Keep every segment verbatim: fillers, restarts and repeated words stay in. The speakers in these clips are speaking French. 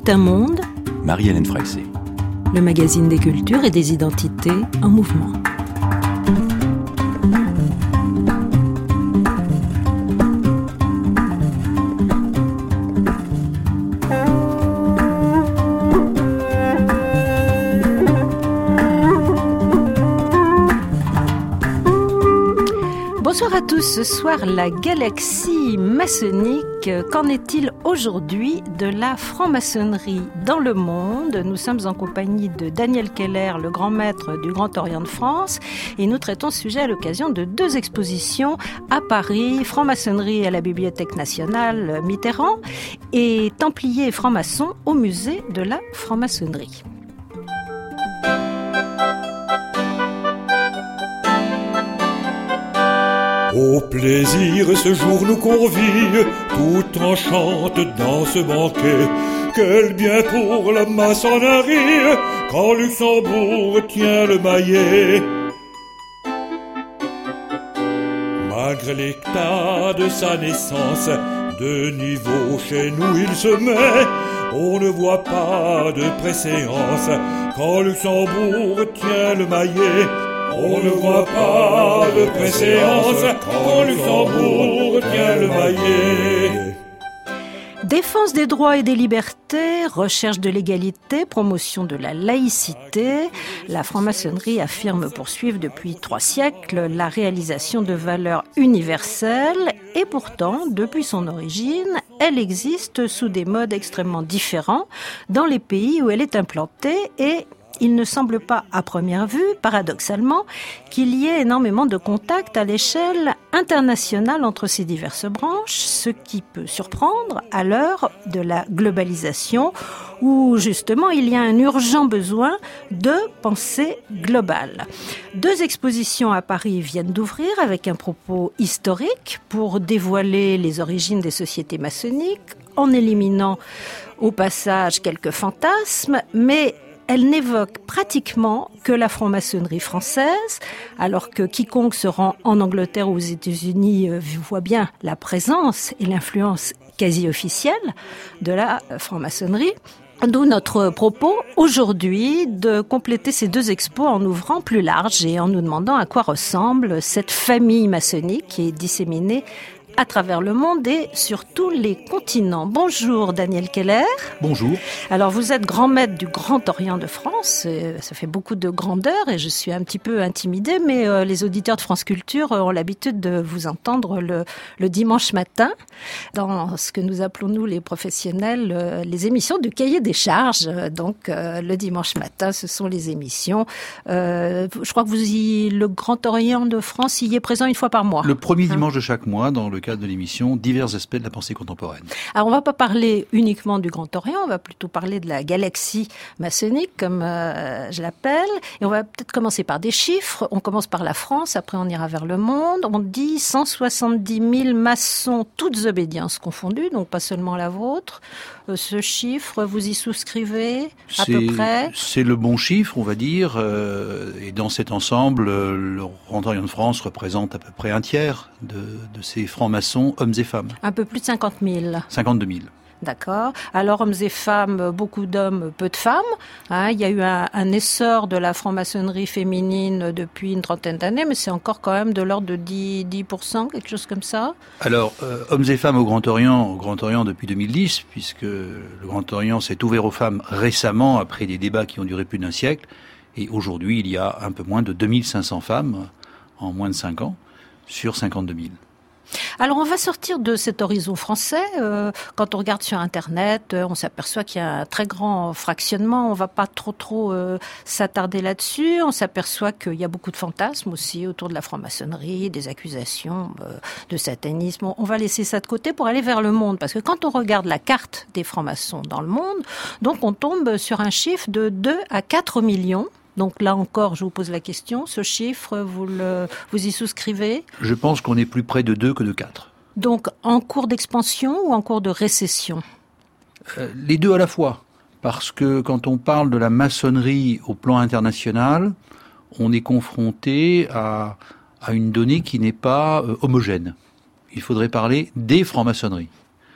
Tout un monde, Marie-Hélène Freixet. Le magazine des cultures et des identités en mouvement. Bonsoir à tous. Ce soir, la galaxie maçonnique. Qu'en est-il aujourd'hui de la franc-maçonnerie dans le monde ? Nous sommes en compagnie de Daniel Keller, le grand maître du Grand Orient de France, et nous traitons ce sujet à l'occasion de deux expositions à Paris, franc-maçonnerie à la Bibliothèque nationale Mitterrand et Templiers et francs-maçons au musée de la franc-maçonnerie. Au plaisir ce jour nous convie, tout enchante dans ce banquet. Quel bien pour la maçonnerie, quand Luxembourg tient le maillet. Malgré l'éclat de sa naissance, de niveau chez nous il se met. On ne voit pas de préséance, quand Luxembourg tient le maillet. On ne voit pas de préséance quand Luxembourg tient le maillet. Défense des droits et des libertés, recherche de l'égalité, promotion de la laïcité. La franc-maçonnerie affirme poursuivre depuis trois siècles la réalisation de valeurs universelles et pourtant, depuis son origine, elle existe sous des modes extrêmement différents dans les pays où elle est implantée et il ne semble pas, à première vue, paradoxalement, qu'il y ait énormément de contacts à l'échelle internationale entre ces diverses branches, ce qui peut surprendre à l'heure de la globalisation, où justement il y a un urgent besoin de pensée globale. Deux expositions à Paris viennent d'ouvrir avec un propos historique pour dévoiler les origines des sociétés maçonniques, en éliminant au passage quelques fantasmes, mais elle n'évoque pratiquement que la franc-maçonnerie française, alors que quiconque se rend en Angleterre ou aux États-Unis voit bien la présence et l'influence quasi officielle de la franc-maçonnerie. D'où notre propos aujourd'hui de compléter ces deux expos en ouvrant plus large et en nous demandant à quoi ressemble cette famille maçonnique qui est disséminée à travers le monde et sur tous les continents. Bonjour Daniel Keller. Bonjour. Alors vous êtes grand maître du Grand Orient de France, ça fait beaucoup de grandeur et je suis un petit peu intimidée, mais euh, les auditeurs de France Culture ont l'habitude de vous entendre le, le dimanche matin dans ce que nous appelons nous les professionnels, euh, les émissions de cahier des charges. Donc euh, le dimanche matin, ce sont les émissions. Euh, je crois que vous y, le Grand Orient de France y est présent une fois par mois. Le premier dimanche de chaque mois dans le cadre de l'émission Divers aspects de la pensée contemporaine. Alors on va pas parler uniquement du Grand Orient, on va plutôt parler de la galaxie maçonnique comme euh, je l'appelle, et on va peut-être commencer par des chiffres. On commence par la France, après on ira vers le monde. On dit cent soixante-dix mille maçons, toutes obédiences confondues, donc pas seulement la vôtre. Euh, ce chiffre, vous y souscrivez à c'est, peu près? C'est le bon chiffre, on va dire, euh, et dans cet ensemble, le Grand Orient de France représente à peu près un tiers de, de ces francs-maçons, hommes et femmes. Un peu plus de cinquante mille. cinquante-deux mille. D'accord. Alors, hommes et femmes, beaucoup d'hommes, peu de femmes. Hein, il y a eu un, un essor de la franc-maçonnerie féminine depuis une trentaine d'années, mais c'est encore quand même de l'ordre de dix, dix pour cent, quelque chose comme ça. Alors, euh, hommes et femmes au Grand Orient, au Grand Orient depuis deux mille dix, puisque le Grand Orient s'est ouvert aux femmes récemment, après des débats qui ont duré plus d'un siècle. Et aujourd'hui, il y a un peu moins de deux mille cinq cents femmes en moins de cinq ans sur cinquante-deux mille. Alors on va sortir de cet horizon français. Euh, quand on regarde sur Internet, euh, on s'aperçoit qu'il y a un très grand fractionnement. On va pas trop trop euh, s'attarder là-dessus. On s'aperçoit qu'il y a beaucoup de fantasmes aussi autour de la franc-maçonnerie, des accusations euh, de satanisme. On va laisser ça de côté pour aller vers le monde, parce que quand on regarde la carte des francs-maçons dans le monde, donc on tombe sur un chiffre de deux à quatre millions. Donc là encore, je vous pose la question, ce chiffre, vous, le, vous y souscrivez ? Je pense qu'on est plus près de deux que de quatre. Donc en cours d'expansion ou en cours de récession ? euh, Les deux à la fois. Parce que quand on parle de la maçonnerie au plan international, on est confronté à, à une donnée qui n'est pas euh, homogène. Il faudrait parler des francs-maçonneries.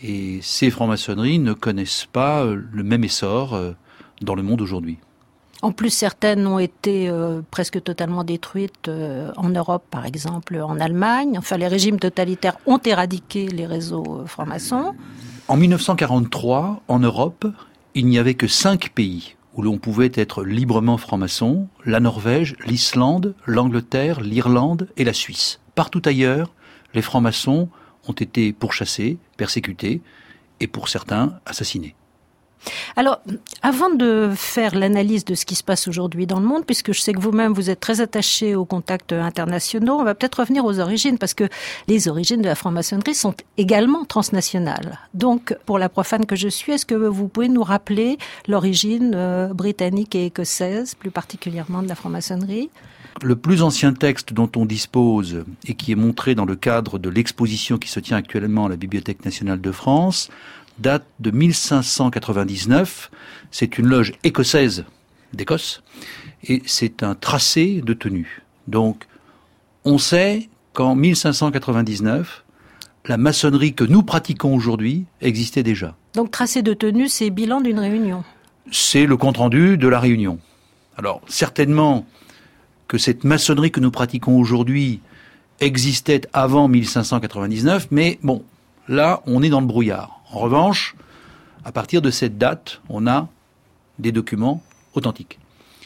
Et ces francs-maçonneries ne connaissent pas le même essor dans le monde aujourd'hui. En plus, certaines ont été euh, presque totalement détruites euh, en Europe, par exemple, en Allemagne. Enfin, les régimes totalitaires ont éradiqué les réseaux euh, francs-maçons. En mille neuf cent quarante-trois, en Europe, il n'y avait que cinq pays où l'on pouvait être librement franc-maçon: la Norvège, l'Islande, l'Angleterre, l'Irlande et la Suisse. Partout ailleurs, les francs-maçons ont été pourchassés, persécutés et, pour certains, assassinés. Alors, avant de faire l'analyse de ce qui se passe aujourd'hui dans le monde, puisque je sais que vous-même vous êtes très attaché aux contacts internationaux, on va peut-être revenir aux origines, parce que les origines de la franc-maçonnerie sont également transnationales. Donc, pour la profane que je suis, est-ce que vous pouvez nous rappeler l'origine euh, britannique et écossaise, plus particulièrement de la franc-maçonnerie ? Le plus ancien texte dont on dispose et qui est montré dans le cadre de l'exposition qui se tient actuellement à la Bibliothèque nationale de France date de mille cinq cent quatre-vingt-dix-neuf. C'est une loge écossaise d'Écosse et c'est un tracé de tenue. Donc, on sait qu'en mille cinq cent quatre-vingt-dix-neuf, la maçonnerie que nous pratiquons aujourd'hui existait déjà. Donc, tracé de tenue, c'est bilan d'une réunion. C'est le compte-rendu de la réunion. Alors, certainement que cette maçonnerie que nous pratiquons aujourd'hui existait avant mille cinq cent quatre-vingt-dix-neuf, mais bon, là, on est dans le brouillard. En revanche, à partir de cette date, on a des documents authentiques.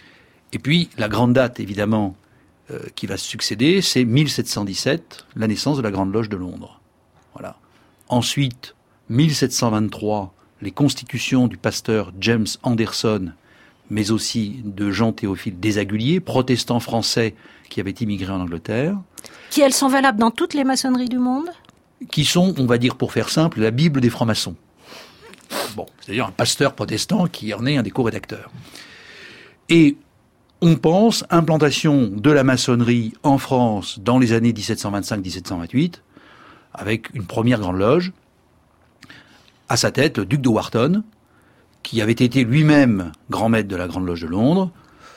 Et puis, la grande date, évidemment, euh, qui va succéder, c'est mille sept cent dix-sept, la naissance de la Grande Loge de Londres. Voilà. Ensuite, mille sept cent vingt-trois, les constitutions du pasteur James Anderson, mais aussi de Jean-Théophile Desaguliers, protestant français qui avait immigré en Angleterre. Qui, elles sont valables dans toutes les maçonneries du monde ? Qui sont, on va dire pour faire simple, la Bible des francs-maçons. Bon, c'est-à-dire un pasteur protestant qui en est un des co-rédacteurs. Et on pense implantation de la maçonnerie en France dans les années dix-sept cent vingt-cinq dix-sept cent vingt-huit, avec une première grande loge, à sa tête le duc de Wharton, qui avait été lui-même grand maître de la Grande Loge de Londres,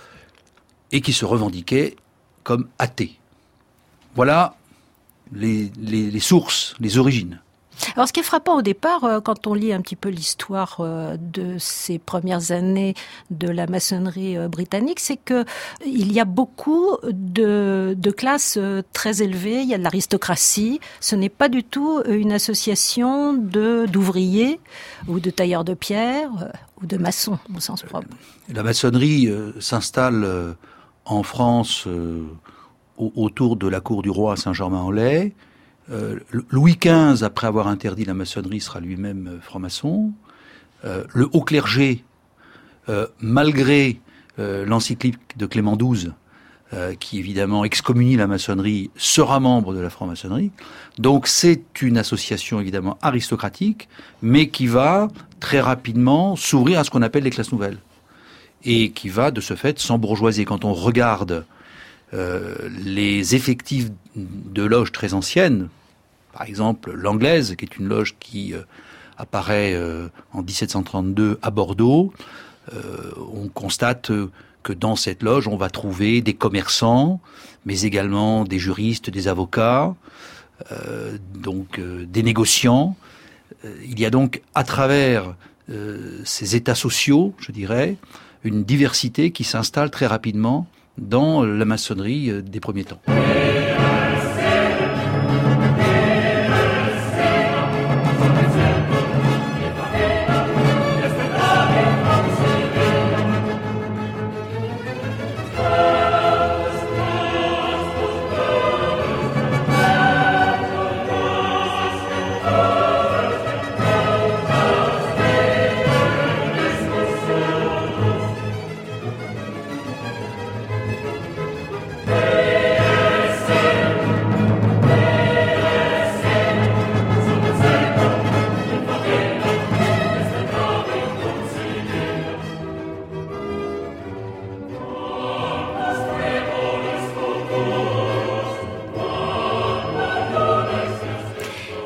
et qui se revendiquait comme athée. Voilà Les, les, les sources, les origines. Alors, ce qui est frappant au départ, euh, quand on lit un petit peu l'histoire euh, de ces premières années de la maçonnerie euh, britannique, c'est que il y a beaucoup de, de classes euh, très élevées. Il y a de l'aristocratie. Ce n'est pas du tout une association de d'ouvriers ou de tailleurs de pierre euh, ou de maçons au sens propre. La maçonnerie euh, s'installe euh, en France euh, autour de la cour du roi à Saint-Germain-en-Laye. Euh, Louis quinze, après avoir interdit la maçonnerie, sera lui-même euh, franc-maçon. Euh, le haut clergé, euh, malgré euh, l'encyclique de Clément douze, euh, qui évidemment excommunie la maçonnerie, sera membre de la franc-maçonnerie. Donc c'est une association évidemment aristocratique, mais qui va très rapidement s'ouvrir à ce qu'on appelle les classes nouvelles. Et qui va de ce fait s'embourgeoiser. Quand on regarde Euh, les effectifs de loges très anciennes, par exemple l'anglaise, qui est une loge qui euh, apparaît euh, en dix-sept cent trente-deux à Bordeaux, euh, on constate que dans cette loge, on va trouver des commerçants, mais également des juristes, des avocats, euh, donc euh, des négociants. Euh, il y a donc, à travers euh, ces états sociaux, je dirais, une diversité qui s'installe très rapidement dans la maçonnerie des premiers temps. Hey,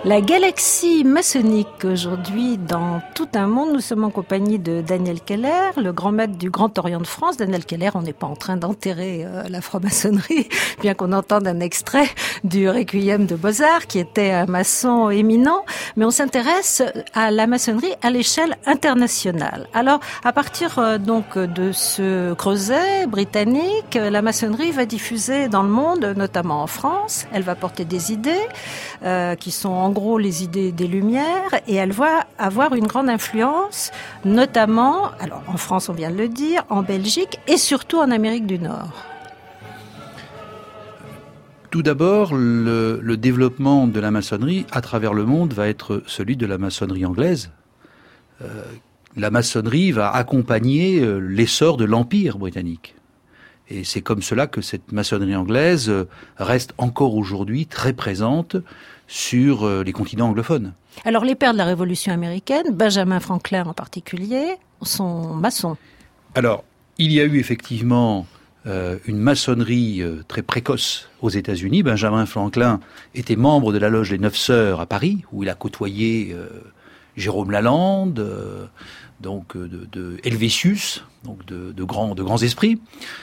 La galaxie maçonnique aujourd'hui dans tout un monde. Nous sommes en compagnie de Daniel Keller, le grand maître du Grand Orient de France. Daniel Keller, on n'est pas en train d'enterrer euh, la franc-maçonnerie, bien qu'on entende un extrait du Requiem de Beaux-Arts, qui était un maçon éminent, mais on s'intéresse à la maçonnerie à l'échelle internationale. Alors, à partir euh, donc de ce creuset britannique, la maçonnerie va diffuser dans le monde, notamment en France. Elle va porter des idées euh, qui sont en gros les idées des Lumières, et elle va avoir une grande influence, notamment, alors en France on vient de le dire, en Belgique et surtout en Amérique du Nord. Tout d'abord, le, le développement de la maçonnerie à travers le monde va être celui de la maçonnerie anglaise. Euh, la maçonnerie va accompagner euh, l'essor de l'Empire britannique. Et c'est comme cela que cette maçonnerie anglaise reste encore aujourd'hui très présente sur les continents anglophones. Alors les pères de la Révolution américaine, Benjamin Franklin en particulier, sont maçons. Alors, il y a eu effectivement euh, une maçonnerie euh, très précoce aux États-Unis. Benjamin Franklin était membre de la loge des Neuf Sœurs à Paris, où il a côtoyé euh, Jérôme Lalande, euh, donc de, de Helvétius, donc de, de, grands, de grands esprits.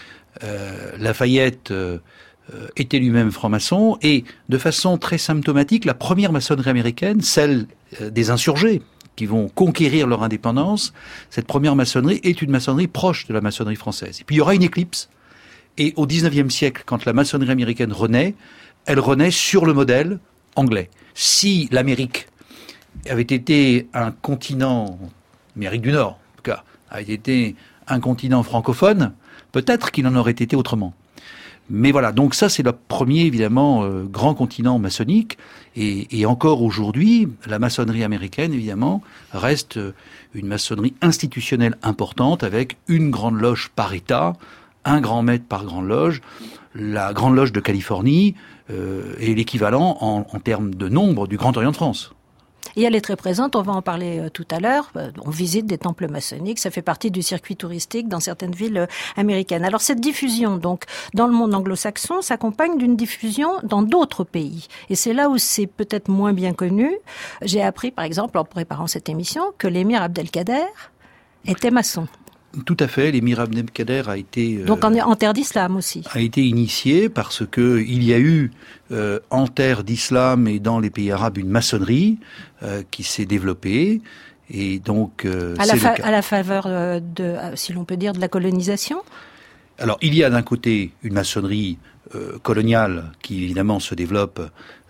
Euh, Lafayette euh, était lui-même franc-maçon, et de façon très symptomatique, la première maçonnerie américaine, celle euh, des insurgés qui vont conquérir leur indépendance, cette première maçonnerie est une maçonnerie proche de la maçonnerie française. Et puis il y aura une éclipse, et au dix-neuvième siècle, quand la maçonnerie américaine renaît, elle renaît sur le modèle anglais. Si l'Amérique avait été un continent, l'Amérique du Nord en tout cas, avait été un continent francophone, peut-être qu'il en aurait été autrement. Mais voilà, donc ça c'est le premier évidemment euh, grand continent maçonnique, et, et encore aujourd'hui, la maçonnerie américaine évidemment reste une maçonnerie institutionnelle importante avec une grande loge par État, un grand maître par grande loge. La grande loge de Californie euh, est l'équivalent en, en termes de nombre du Grand Orient de France. Et elle est très présente, on va en parler euh, tout à l'heure. Euh, on visite des temples maçonniques, ça fait partie du circuit touristique dans certaines villes euh, américaines. Alors cette diffusion, donc, dans le monde anglo-saxon, s'accompagne d'une diffusion dans d'autres pays. Et c'est là où c'est peut-être moins bien connu. J'ai appris, par exemple, en préparant cette émission, que l'émir Abdelkader était maçon. Tout à fait, l'émir Abdelkader a été euh, donc en, en terre d'islam aussi. A été initié parce que il y a eu euh, en terre d'islam et dans les pays arabes une maçonnerie euh, qui s'est développée, et donc euh, à, la fa- le à la faveur de, de, si l'on peut dire, de la colonisation. Alors il y a d'un côté une maçonnerie euh, coloniale qui évidemment se développe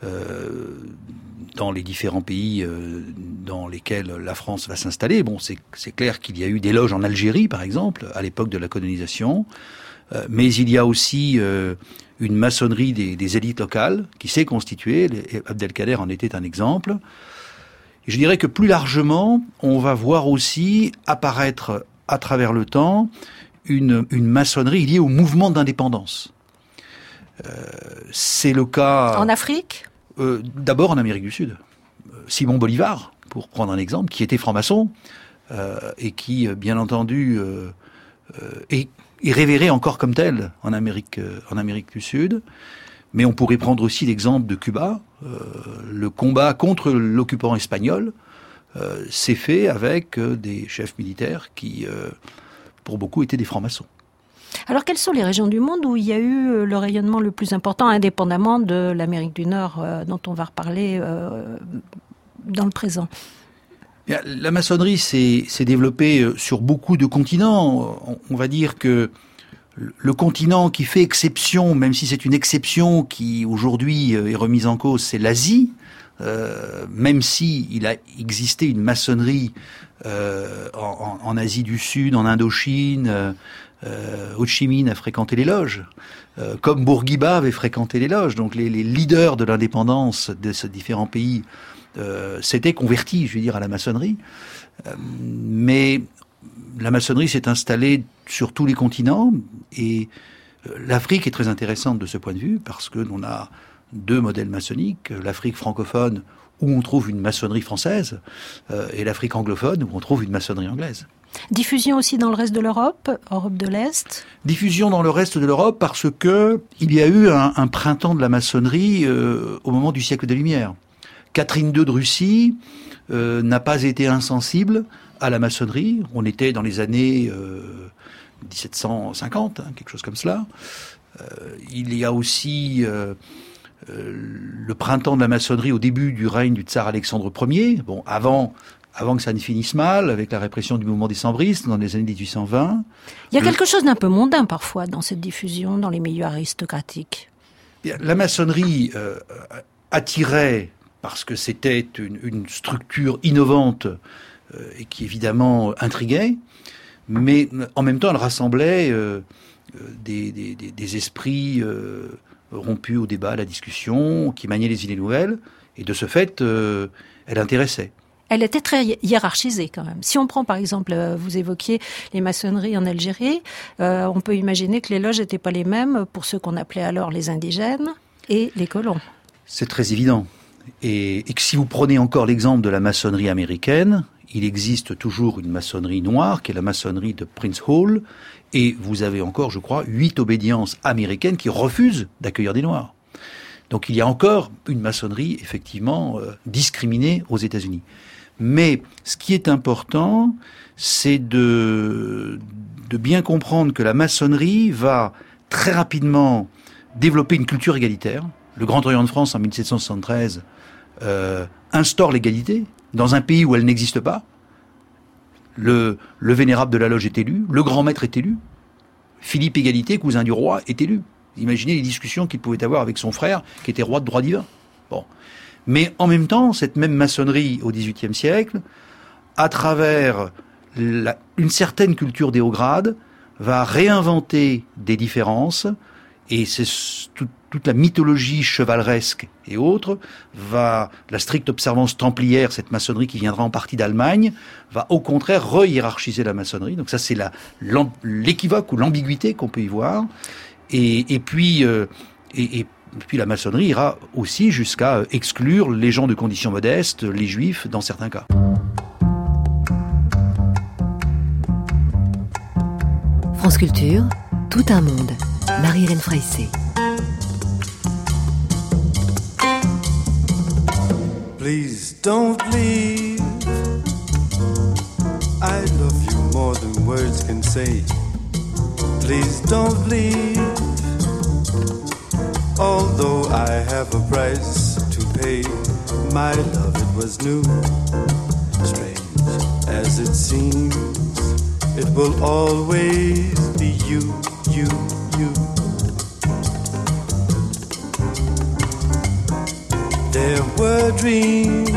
euh, dans les différents pays euh, dans lesquels la France va s'installer. Bon, c'est, c'est clair qu'il y a eu des loges en Algérie, par exemple, à l'époque de la colonisation, euh, mais il y a aussi euh, une maçonnerie des, des élites locales qui s'est constituée. Abdelkader en était un exemple. Et je dirais que plus largement, on va voir aussi apparaître à travers le temps une, une maçonnerie liée au mouvement d'indépendance. Euh, c'est le cas... En Afrique ? Euh, d'abord en Amérique du Sud. Simon Bolivar, pour prendre un exemple, qui était franc-maçon euh, et qui, bien entendu, euh, euh, est, est révéré encore comme tel en Amérique, euh, en Amérique du Sud. Mais on pourrait prendre aussi l'exemple de Cuba. Euh, le combat contre l'occupant espagnol euh, s'est fait avec euh, des chefs militaires qui, euh, pour beaucoup, étaient des francs-maçons. Alors, quelles sont les régions du monde où il y a eu le rayonnement le plus important, indépendamment de l'Amérique du Nord, euh, dont on va reparler euh, dans le présent ? La maçonnerie s'est, s'est développée sur beaucoup de continents. On, on va dire que le continent qui fait exception, même si c'est une exception qui aujourd'hui est remise en cause, c'est l'Asie. Euh, même si il a existé une maçonnerie euh, en, en Asie du Sud, en Indochine, euh, Euh, Ho Chi Minh a fréquenté les loges, euh, comme Bourguiba avait fréquenté les loges. Donc les, les leaders de l'indépendance de ces différents pays euh, s'étaient convertis, je veux dire, à la maçonnerie. Euh, mais la maçonnerie s'est installée sur tous les continents, et euh, l'Afrique est très intéressante de ce point de vue parce que l'on a deux modèles maçonniques, l'Afrique francophone où on trouve une maçonnerie française euh, et l'Afrique anglophone où on trouve une maçonnerie anglaise. Diffusion aussi dans le reste de l'Europe, Europe de l'Est. Diffusion dans le reste de l'Europe parce que il y a eu un, un printemps de la maçonnerie euh, au moment du siècle des Lumières, Catherine deux de Russie euh, n'a pas été insensible à la maçonnerie. On était dans les années euh, dix-sept cent cinquante, hein, quelque chose comme cela. Euh, il y a aussi euh, euh, le printemps de la maçonnerie au début du règne du tsar Alexandre Ier. Bon, avant... avant que ça ne finisse mal, avec la répression du mouvement décembriste dans les années dix-huit cent vingt. Il y a quelque chose d'un peu mondain parfois dans cette diffusion, dans les milieux aristocratiques. La maçonnerie euh, attirait, parce que c'était une, une structure innovante euh, et qui évidemment intriguait, mais en même temps elle rassemblait euh, des, des, des esprits euh, rompus au débat, à la discussion, qui maniaient les idées nouvelles, et de ce fait, euh, elle intéressait. Elle était très hiérarchisée quand même. Si on prend par exemple, vous évoquiez les maçonneries en Algérie, euh, on peut imaginer que les loges n'étaient pas les mêmes pour ceux qu'on appelait alors les indigènes et les colons. C'est très évident. Et, et que si vous prenez encore l'exemple de la maçonnerie américaine, il existe toujours une maçonnerie noire, qui est la maçonnerie de Prince Hall, et vous avez encore, je crois, huit obédiences américaines qui refusent d'accueillir des Noirs. Donc il y a encore une maçonnerie, effectivement, euh, discriminée aux États-Unis. Mais ce qui est important, c'est de, de bien comprendre que la maçonnerie va très rapidement développer une culture égalitaire. Le Grand Orient de France, en mille sept cent soixante-treize, euh, instaure l'égalité dans un pays où elle n'existe pas. Le, le vénérable de la loge est élu, le grand maître est élu, Philippe Égalité, cousin du roi, est élu. Imaginez les discussions qu'il pouvait avoir avec son frère, qui était roi de droit divin. Bon. Mais en même temps, cette même maçonnerie au dix-huitième siècle, à travers la, une certaine culture des hauts grades, va réinventer des différences, et c'est tout, toute la mythologie chevaleresque et autres, va, la stricte observance templière, cette maçonnerie qui viendra en partie d'Allemagne, va au contraire re-hiérarchiser la maçonnerie. Donc ça, c'est la, l'équivoque ou l'ambiguïté qu'on peut y voir. Et, et puis, euh, et, et puis la maçonnerie ira aussi jusqu'à exclure les gens de conditions modestes, les juifs, dans certains cas. France Culture, tout un monde. Marie-Hélène Freissé. Please don't leave. I love you more than words can say. Please don't leave. Although I have a price to pay, my love, it was new. Strange as it seems, it will always be you, you, you. There were dreams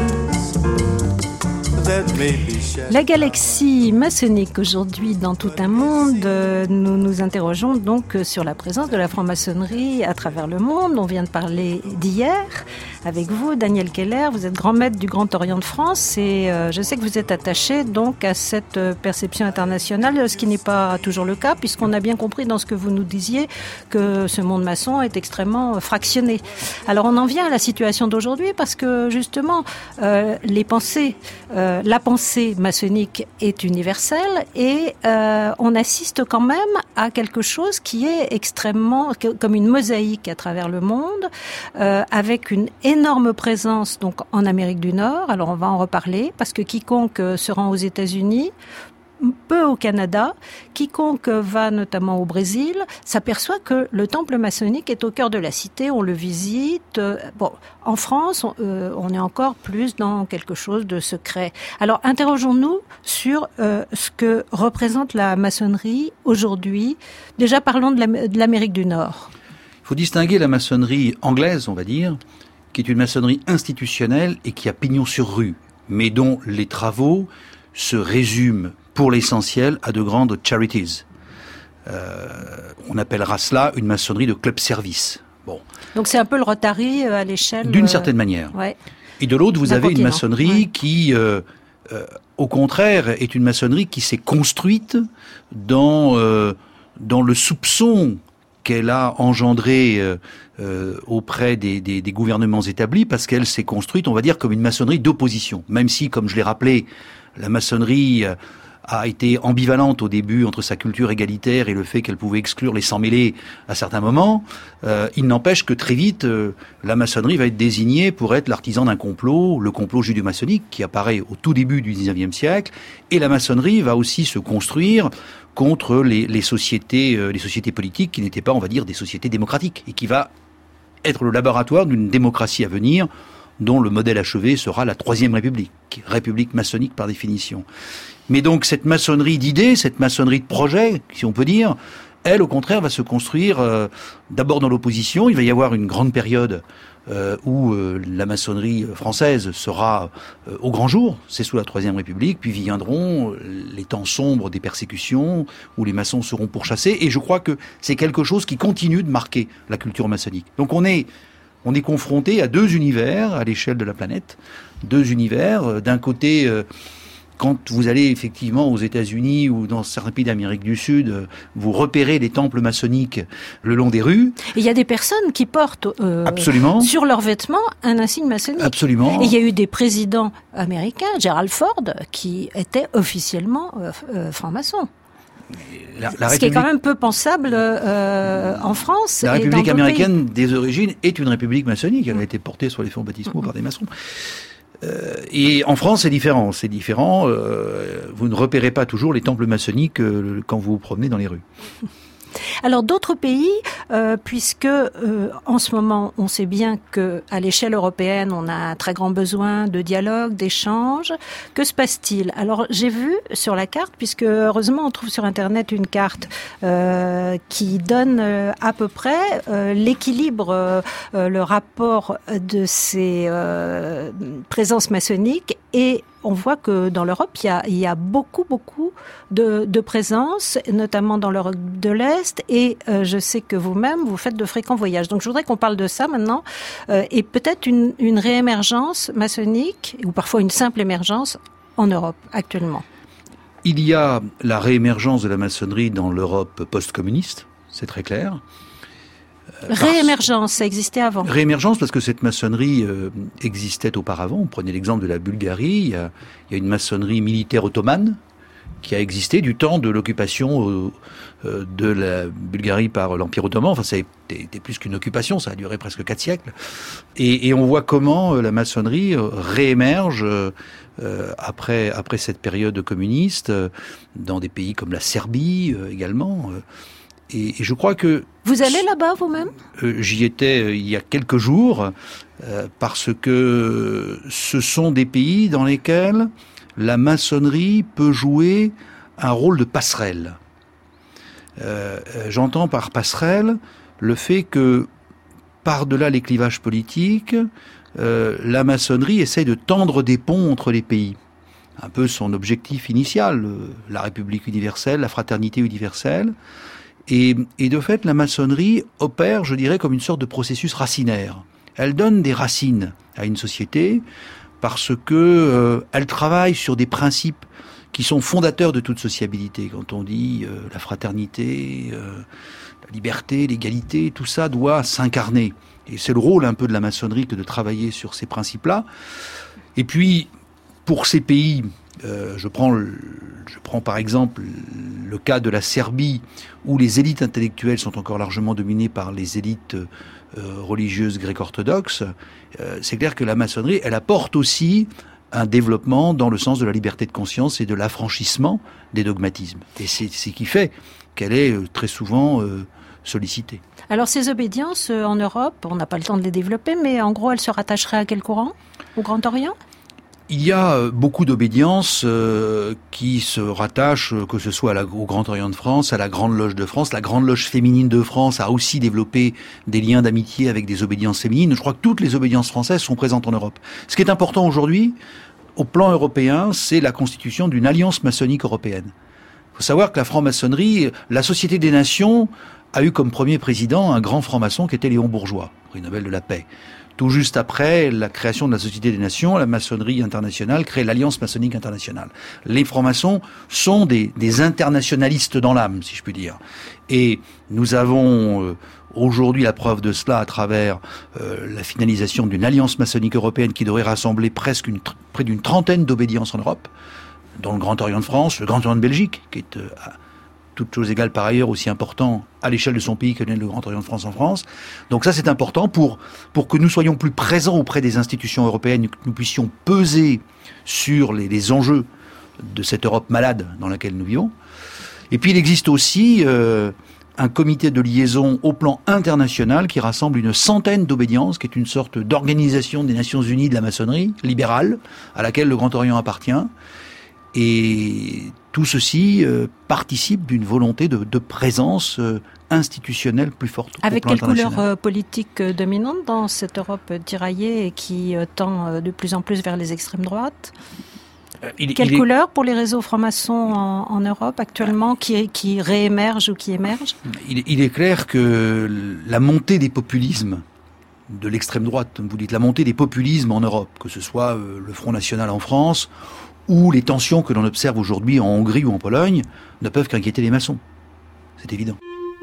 that made me shine. La galaxie maçonnique aujourd'hui dans tout un monde, nous nous interrogeons donc sur la présence de la franc-maçonnerie à travers le monde. On vient de parler d'hier avec vous, Daniel Keller. Vous êtes grand maître du Grand Orient de France et euh, je sais que vous êtes attaché donc à cette perception internationale, ce qui n'est pas toujours le cas puisqu'on a bien compris dans ce que vous nous disiez que ce monde maçon est extrêmement fractionné. Alors on en vient à la situation d'aujourd'hui parce que justement euh, les pensées, euh, la pensée maçonnique est universelle et euh, on assiste quand même à quelque chose qui est extrêmement comme une mosaïque à travers le monde euh, avec une énorme présence donc en Amérique du Nord. Alors on va en reparler parce que quiconque se rend aux États-Unis, peu au Canada, quiconque va notamment au Brésil, s'aperçoit que le temple maçonnique est au cœur de la cité, on le visite. Bon, en France, on, euh, on est encore plus dans quelque chose de secret. Alors, interrogeons-nous sur euh, ce que représente la maçonnerie aujourd'hui. Déjà, parlons de, la, de l'Amérique du Nord. Il faut distinguer la maçonnerie anglaise, on va dire, qui est une maçonnerie institutionnelle et qui a pignon sur rue, mais dont les travaux se résument pour l'essentiel à de grandes charities. Euh, on appellera cela une maçonnerie de club-service. Bon. Donc c'est un peu le Rotary à l'échelle... D'une certaine manière. Ouais. Et de l'autre, vous avez continent. Une maçonnerie ouais. qui, euh, euh, au contraire, est une maçonnerie qui s'est construite dans, euh, dans le soupçon qu'elle a engendré euh, euh, auprès des, des, des gouvernements établis, parce qu'elle s'est construite, on va dire, comme une maçonnerie d'opposition. Même si, comme je l'ai rappelé, la maçonnerie a été ambivalente au début entre sa culture égalitaire et le fait qu'elle pouvait exclure les sans-mêlés à certains moments. Euh, il n'empêche que très vite, euh, la maçonnerie va être désignée pour être l'artisan d'un complot, le complot judéo-maçonnique qui apparaît au tout début du dix-neuvième siècle. Et la maçonnerie va aussi se construire contre les, les sociétés, euh, les sociétés politiques qui n'étaient pas, on va dire, des sociétés démocratiques, et qui va être le laboratoire d'une démocratie à venir, dont le modèle achevé sera la Troisième République, république maçonnique par définition. Mais donc cette maçonnerie d'idées, cette maçonnerie de projets, si on peut dire, elle, au contraire, va se construire euh, d'abord dans l'opposition. Il va y avoir une grande période Euh, où euh, la maçonnerie française sera euh, au grand jour, c'est sous la Troisième République, puis viendront euh, les temps sombres des persécutions, où les maçons seront pourchassés, et je crois que c'est quelque chose qui continue de marquer la culture maçonnique. Donc on est, on est confronté à deux univers à l'échelle de la planète, deux univers, euh, d'un côté... Euh, Quand vous allez effectivement aux États-Unis ou dans certains pays d'Amérique du Sud, vous repérez les temples maçonniques le long des rues. Et il y a des personnes qui portent euh, Absolument. sur leurs vêtements un insigne maçonnique. Absolument. Et il y a eu des présidents américains, Gerald Ford, qui étaient officiellement euh, euh, francs-maçons. La, la Ce qui est quand même peu pensable euh, en France. La et République dans américaine des origines est une république maçonnique. Elle a été portée sur les fonds baptismaux mmh. par des maçons. Euh, et en France, c'est différent. C'est différent. Euh, vous ne repérez pas toujours les temples maçonniques euh, quand vous vous promenez dans les rues. Alors d'autres pays, euh, puisque euh, en ce moment on sait bien que à l'échelle européenne on a un très grand besoin de dialogue, d'échange. Que se passe-t-il? Alors j'ai vu sur la carte, puisque heureusement on trouve sur internet une carte euh, qui donne euh, à peu près euh, l'équilibre, euh, le rapport de ces euh, présences maçonniques, et on voit que dans l'Europe, il y a, il y a beaucoup, beaucoup de, de présences, notamment dans l'Europe de l'Est. Et euh, je sais que vous-même, vous faites de fréquents voyages. Donc je voudrais qu'on parle de ça maintenant. Euh, et peut-être une, une réémergence maçonnique, ou parfois une simple émergence, en Europe actuellement. Il y a la réémergence de la maçonnerie dans l'Europe post-communiste, c'est très clair. Réémergence, ça existait avant. Réémergence parce que cette maçonnerie euh, existait auparavant. On prenait l'exemple de la Bulgarie. Il y a, il y a une maçonnerie militaire ottomane qui a existé du temps de l'occupation euh, de la Bulgarie par l'Empire ottoman. Enfin, ça a été plus qu'une occupation, ça a duré presque quatre siècles. Et, et on voit comment la maçonnerie réémerge euh, après, après cette période communiste, euh, dans des pays comme la Serbie euh, également. Euh, Et, et je crois que... Vous allez là-bas vous-même ? euh, J'y étais euh, il y a quelques jours, euh, parce que ce sont des pays dans lesquels la maçonnerie peut jouer un rôle de passerelle. Euh, j'entends par passerelle le fait que, par-delà les clivages politiques, euh, la maçonnerie essaie de tendre des ponts entre les pays. Un peu son objectif initial, euh, la République universelle, la fraternité universelle. Et, et de fait, la maçonnerie opère, je dirais, comme une sorte de processus racinaire. Elle donne des racines à une société parce que euh, elle travaille sur des principes qui sont fondateurs de toute sociabilité. Quand on dit euh, la fraternité, euh, la liberté, l'égalité, tout ça doit s'incarner. Et c'est le rôle un peu de la maçonnerie que de travailler sur ces principes-là. Et puis, pour ces pays... Euh, je prends, le, je prends par exemple le cas de la Serbie, où les élites intellectuelles sont encore largement dominées par les élites euh, religieuses gréco-orthodoxes. Euh, c'est clair que la maçonnerie, elle apporte aussi un développement dans le sens de la liberté de conscience et de l'affranchissement des dogmatismes. Et c'est ce qui fait qu'elle est euh, très souvent euh, sollicitée. Alors ces obédiences euh, en Europe, on n'a pas le temps de les développer, mais en gros, elles se rattacheraient à quel courant ? Au Grand Orient ? Il y a beaucoup d'obédiences euh, qui se rattachent, que ce soit à la, au Grand Orient de France, à la Grande Loge de France. La Grande Loge féminine de France a aussi développé des liens d'amitié avec des obédiences féminines. Je crois que toutes les obédiences françaises sont présentes en Europe. Ce qui est important aujourd'hui, au plan européen, c'est la constitution d'une alliance maçonnique européenne. Il faut savoir que la franc-maçonnerie, la Société des Nations, a eu comme premier président un grand franc-maçon qui était Léon Bourgeois, prix Nobel de la paix. Tout juste après la création de la Société des Nations, la maçonnerie internationale crée l'Alliance maçonnique internationale. Les francs-maçons sont des, des internationalistes dans l'âme, si je puis dire. Et nous avons euh, aujourd'hui la preuve de cela à travers euh, la finalisation d'une Alliance maçonnique européenne qui devrait rassembler presque une, près d'une trentaine d'obédiences en Europe. dans le Grand Orient de France, le Grand Orient de Belgique, qui est euh, à toute chose égale par ailleurs aussi important à l'échelle de son pays que n'est le Grand Orient de France en France. Donc ça, c'est important pour, pour que nous soyons plus présents auprès des institutions européennes, que nous puissions peser sur les, les enjeux de cette Europe malade dans laquelle nous vivons. Et puis il existe aussi euh, un comité de liaison au plan international qui rassemble une centaine d'obédiences, qui est une sorte d'organisation des Nations Unies de la maçonnerie libérale, à laquelle le Grand Orient appartient. Et tout ceci euh, participe d'une volonté de, de présence euh, institutionnelle plus forte. Avec quelle couleur euh, politique euh, dominante dans cette Europe tiraillée et qui euh, tend euh, de plus en plus vers les extrêmes droites ? Il, Quelle il couleur est... pour les réseaux francs-maçons en, en Europe actuellement, qui, qui réémergent ou qui émergent ? il, il est clair que la montée des populismes de l'extrême droite, comme vous dites, la montée des populismes en Europe, que ce soit euh, le Front National en France ou les tensions que l'on observe aujourd'hui en Hongrie ou en Pologne, ne peuvent qu'inquiéter les maçons. C'est évident.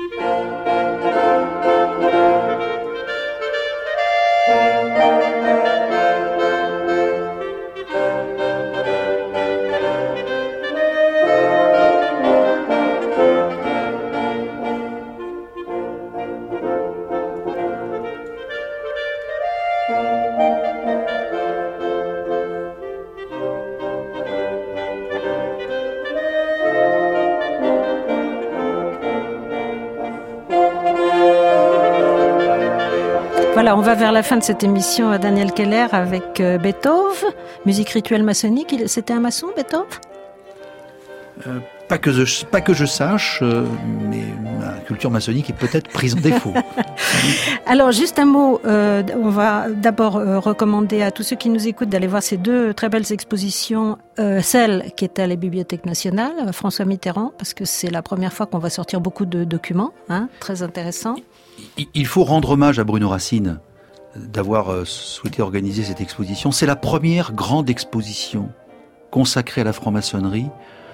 Voilà, on va vers la fin de cette émission à Daniel Keller avec euh, Beethoven, musique rituelle maçonnique. Il, c'était un maçon, Beethoven ? euh, pas, que je, pas que je sache, euh, mais ma culture maçonnique est peut-être prise en défaut. Alors, juste un mot, euh, on va d'abord euh, recommander à tous ceux qui nous écoutent d'aller voir ces deux très belles expositions, euh, celle qui est à la Bibliothèque nationale, euh, François Mitterrand, parce que c'est la première fois qu'on va sortir beaucoup de documents, hein, très intéressants. Il faut rendre hommage à Bruno Racine d'avoir souhaité organiser cette exposition. C'est la première grande exposition consacrée à la franc-maçonnerie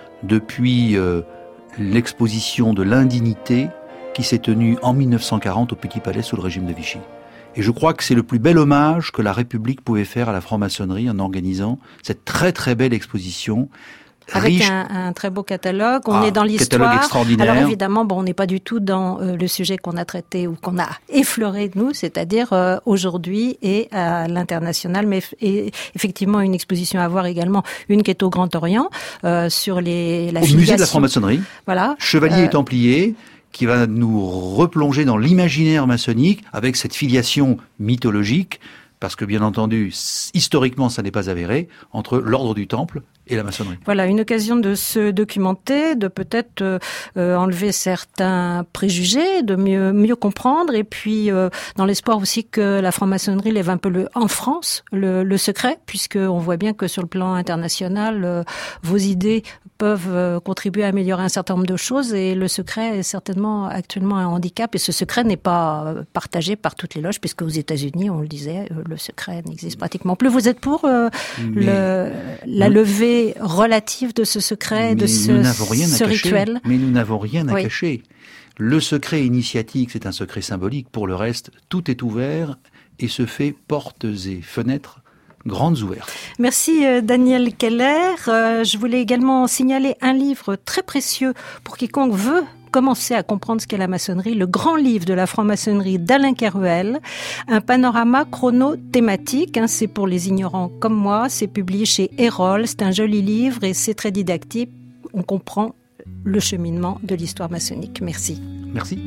depuis euh, l'exposition de l'indignité qui s'est tenue en mille neuf cent quarante au Petit Palais sous le régime de Vichy. Et je crois que c'est le plus bel hommage que la République pouvait faire à la franc-maçonnerie en organisant cette très très belle exposition. Avec un, un très beau catalogue, on ah, est dans l'histoire. Catalogue extraordinaire. Alors évidemment, bon, on n'est pas du tout dans euh, le sujet qu'on a traité ou qu'on a effleuré nous, c'est-à-dire euh, aujourd'hui et à l'international, mais et, effectivement une exposition à voir également, une qui est au Grand Orient euh, sur les la au filiation. musée de la franc-maçonnerie. Voilà. Chevalier euh, et Templier, qui va nous replonger dans l'imaginaire maçonnique avec cette filiation mythologique. Parce que, bien entendu, historiquement, ça n'est pas avéré, entre l'ordre du Temple et la maçonnerie. Voilà, une occasion de se documenter, de peut-être euh, enlever certains préjugés, de mieux mieux comprendre, et puis euh, dans l'espoir aussi que la franc-maçonnerie lève un peu le, en France le, le secret, puisqu'on voit bien que sur le plan international, euh, vos idées peuvent euh, contribuer à améliorer un certain nombre de choses, et le secret est certainement actuellement un handicap, et ce secret n'est pas partagé par toutes les loges, puisque aux États-Unis, on le disait, euh, le secret n'existe pratiquement plus. Vous êtes pour euh, le, la levée relative de ce secret, de ce, nous n'avons rien ce à cacher. rituel. Mais nous n'avons rien à oui. cacher. Le secret initiatique, c'est un secret symbolique. Pour le reste, tout est ouvert et se fait portes et fenêtres grandes ouvertes. Merci Daniel Keller. Euh, je voulais également signaler un livre très précieux pour quiconque veut commencer à comprendre ce qu'est la maçonnerie, le grand livre de la franc-maçonnerie d'Alain Keruel, un panorama chrono-thématique, hein, c'est pour les ignorants comme moi, c'est publié chez Erol, c'est un joli livre et c'est très didactique, on comprend le cheminement de l'histoire maçonnique. Merci. Merci.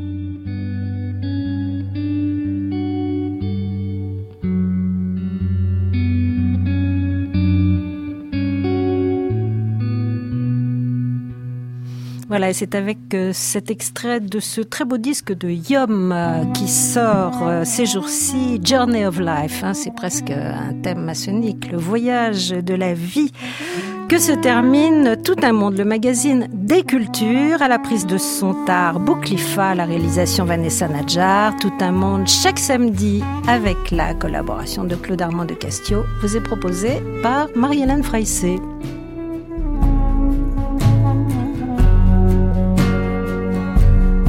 Voilà, et c'est avec euh, cet extrait de ce très beau disque de Yom euh, qui sort euh, ces jours-ci, Journey of Life, hein, c'est presque un thème maçonnique, le voyage de la vie, que se termine Tout un monde, le magazine des cultures, à la prise de son tard Bouclifa, à la réalisation Vanessa Nadjar. Tout un monde chaque samedi avec la collaboration de Claude Armand de Castio, vous est proposé par Marie-Hélène Freissé.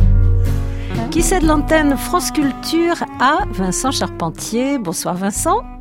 Qui cède l'antenne France Culture à Vincent Charpentier. Bonsoir Vincent.